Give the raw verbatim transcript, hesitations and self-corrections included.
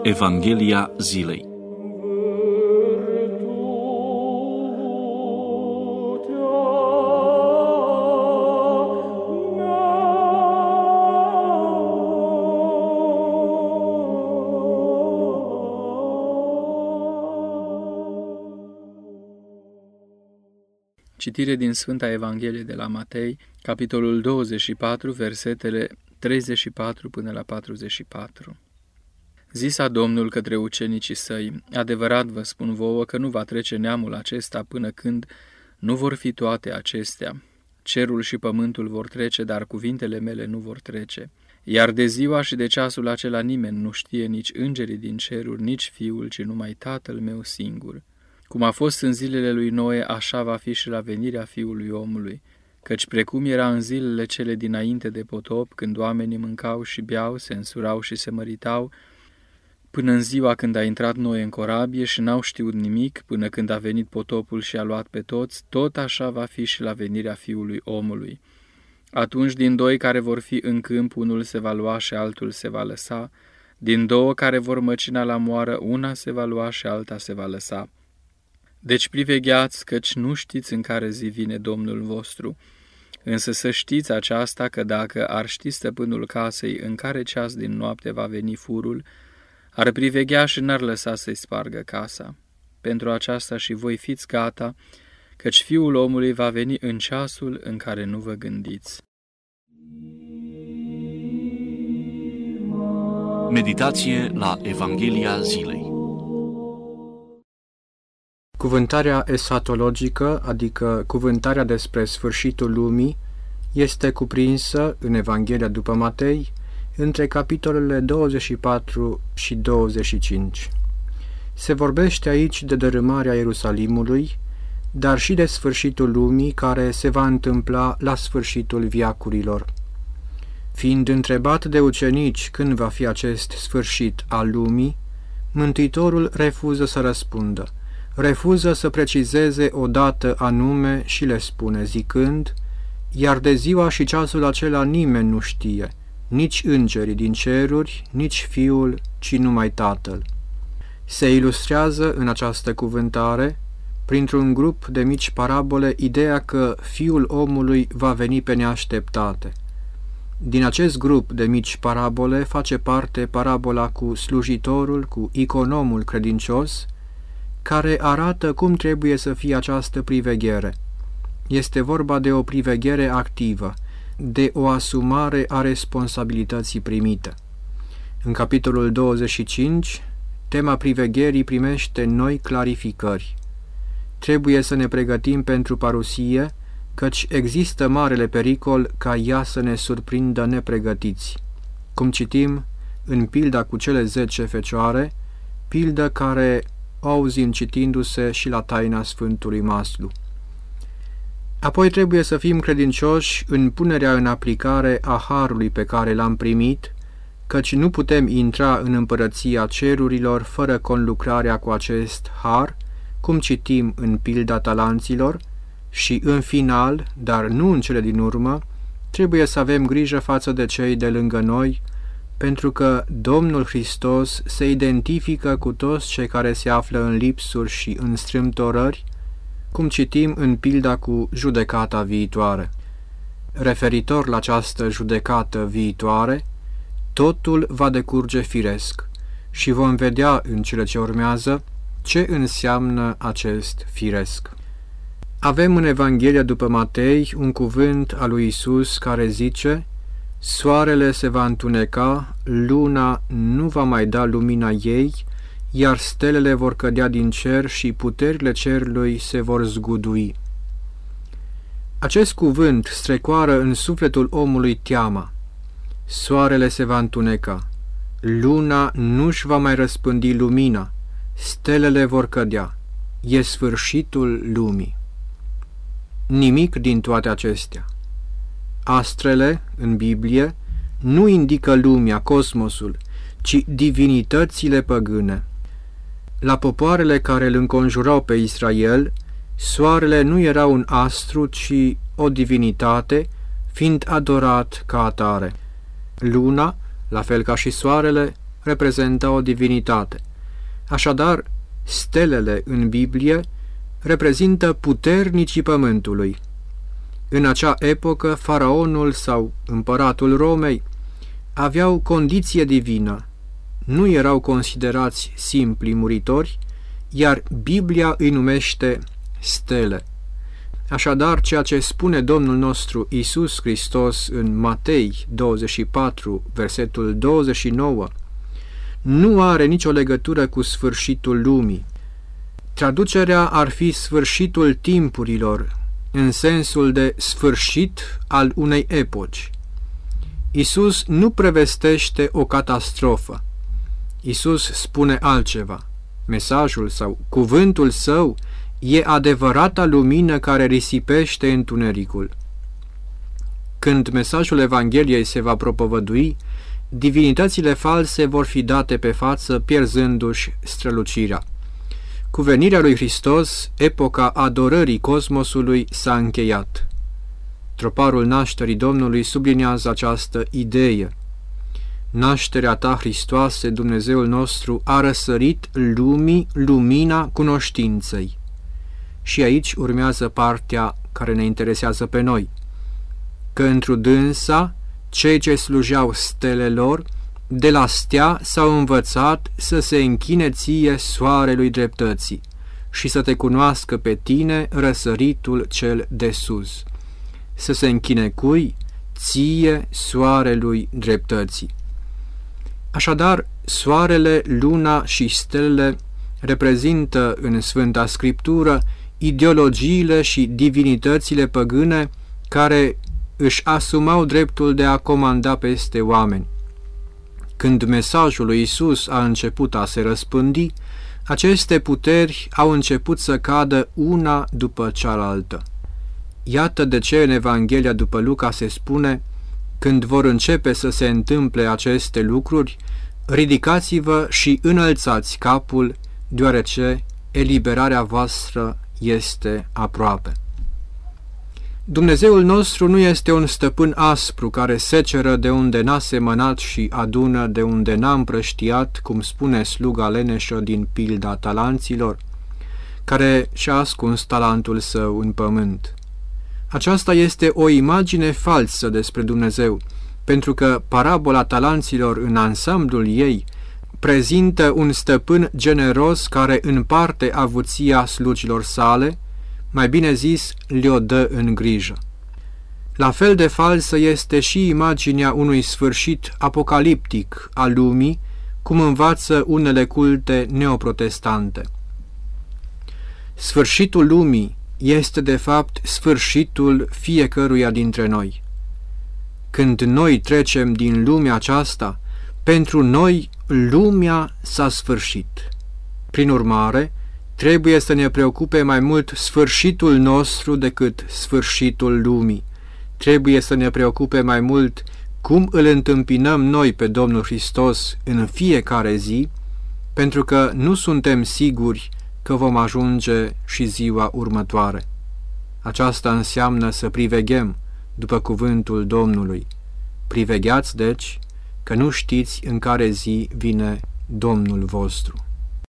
Evanghelia zilei. Citire din Sfânta Evanghelie de la Matei, capitolul douăzeci și patru, versetele treizeci și patru până la patruzeci și patru. Zisa Domnul către ucenicii săi: adevărat vă spun vouă că nu va trece neamul acesta până când nu vor fi toate acestea. Cerul și pământul vor trece, dar cuvintele mele nu vor trece. Iar de ziua și de ceasul acela nimeni nu știe, nici îngerii din ceruri, nici Fiul, ci numai Tatăl meu singur. Cum a fost în zilele lui Noe, așa va fi și la venirea Fiului omului. Căci precum era în zilele cele dinainte de potop, când oamenii mâncau și beau, se însurau și se măritau, până în ziua când a intrat Noe în corabie și n-au știut nimic, până când a venit potopul și a luat pe toți, tot așa va fi și la venirea Fiului omului. Atunci din doi care vor fi în câmp, unul se va lua și altul se va lăsa, din două care vor măcina la moară, una se va lua și alta se va lăsa. Deci privegheați, căci nu știți în care zi vine Domnul vostru. Însă să știți aceasta, că dacă ar ști stăpânul casei în care ceas din noapte va veni furul, ar priveghea și n-ar lăsa să-i spargă casa. Pentru aceasta și voi fiți gata, căci Fiul omului va veni în ceasul în care nu vă gândiți. Meditație la Evanghelia zilei. Cuvântarea eshatologică, adică cuvântarea despre sfârșitul lumii, este cuprinsă în Evanghelia după Matei, între capitolele douăzeci și patru și douăzeci și cinci. Se vorbește aici de dărâmarea Ierusalimului, dar și de sfârșitul lumii care se va întâmpla la sfârșitul veacurilor. Fiind întrebat de ucenici când va fi acest sfârșit al lumii, Mântuitorul refuză să răspundă. Refuză să precizeze o dată anume și le spune, zicând: iar de ziua și ceasul acela nimeni nu știe, nici îngerii din ceruri, nici Fiul, ci numai Tatăl. Se ilustrează în această cuvântare, printr-un grup de mici parabole, ideea că Fiul omului va veni pe neașteptate. Din acest grup de mici parabole face parte parabola cu slujitorul, cu economul credincios, care arată cum trebuie să fie această priveghere. Este vorba de o priveghere activă, de o asumare a responsabilității primite. În capitolul douăzeci și cinci, tema privegherii primește noi clarificări. Trebuie să ne pregătim pentru parusie, căci există marele pericol ca ea să ne surprindă nepregătiți. Cum citim în pilda cu cele zece fecioare, pildă care o auzim citindu-se și la taina Sfântului Maslu. Apoi trebuie să fim credincioși în punerea în aplicare a harului pe care l-am primit, căci nu putem intra în împărăția cerurilor fără conlucrarea cu acest har, cum citim în pilda talanților, și în final, dar nu în cele din urmă, trebuie să avem grijă față de cei de lângă noi, pentru că Domnul Hristos se identifică cu toți cei care se află în lipsuri și în strâmtorări, cum citim în pilda cu judecata viitoare. Referitor la această judecată viitoare, totul va decurge firesc și vom vedea în cele ce urmează ce înseamnă acest firesc. Avem în Evanghelia după Matei un cuvânt al lui Iisus care zice: soarele se va întuneca, luna nu va mai da lumina ei, iar stelele vor cădea din cer și puterile cerului se vor zgudui. Acest cuvânt strecoară în sufletul omului teama. Soarele se va întuneca, luna nu-și va mai răspândi lumina, stelele vor cădea. E sfârșitul lumii. Nimic din toate acestea. Astrele, în Biblie, nu indică lumea, cosmosul, ci divinitățile păgâne. La popoarele care îl înconjurau pe Israel, soarele nu era un astru, ci o divinitate, fiind adorat ca atare. Luna, la fel ca și soarele, reprezenta o divinitate. Așadar, stelele în Biblie reprezintă puternicii pământului. În acea epocă, faraonul sau împăratul Romei aveau condiție divină, nu erau considerați simpli muritori, iar Biblia îi numește stele. Așadar, ceea ce spune Domnul nostru Iisus Hristos în Matei douăzeci și patru, versetul douăzeci și nouă, nu are nicio legătură cu sfârșitul lumii. Traducerea ar fi sfârșitul timpurilor, în sensul de sfârșit al unei epoci. Iisus nu prevestește o catastrofă. Iisus spune altceva. Mesajul sau cuvântul său e adevărata lumină care risipește întunericul. Când mesajul Evangheliei se va propovădui, divinitățile false vor fi date pe față, pierzându-și strălucirea. Cu venirea lui Hristos, epoca adorării cosmosului s-a încheiat. Troparul nașterii Domnului subliniază această idee. Nașterea ta, Hristoase, Dumnezeul nostru, a răsărit lumii lumina cunoștinței. Și aici urmează partea care ne interesează pe noi. Că întru dânsa, cei ce slujeau stelelor, de la stea s-au învățat să se închine ție soarelui dreptății și să te cunoască pe tine răsăritul cel de sus. Să se închine cui? Ție soarelui dreptății. Așadar, soarele, luna și stelele reprezintă în Sfânta Scriptură ideologiile și divinitățile păgâne care își asumau dreptul de a comanda peste oameni. Când mesajul lui Iisus a început a se răspândi, aceste puteri au început să cadă una după cealaltă. Iată de ce în Evanghelia după Luca se spune: când vor începe să se întâmple aceste lucruri, ridicați-vă și înălțați capul, deoarece eliberarea voastră este aproape. Dumnezeul nostru nu este un stăpân aspru care seceră de unde n-a semănat și adună de unde n-a împrăștiat, cum spune sluga leneșă din pilda talanților, care și-a ascuns talentul său în pământ. Aceasta este o imagine falsă despre Dumnezeu, pentru că parabola talanților în ansamblul ei prezintă un stăpân generos care împarte avuția slugilor sale, mai bine zis, le-o dă în grijă. La fel de falsă este și imaginea unui sfârșit apocaliptic al lumii, cum învață unele culte neoprotestante. Sfârșitul lumii este de fapt sfârșitul fiecăruia dintre noi. Când noi trecem din lumea aceasta, pentru noi lumea s-a sfârșit. Prin urmare, trebuie să ne preocupe mai mult sfârșitul nostru decât sfârșitul lumii. Trebuie să ne preocupe mai mult cum îl întâmpinăm noi pe Domnul Hristos în fiecare zi, pentru că nu suntem siguri că vom ajunge și ziua următoare. Aceasta înseamnă să priveghem după cuvântul Domnului. Privegheați, deci, că nu știți în care zi vine Domnul vostru.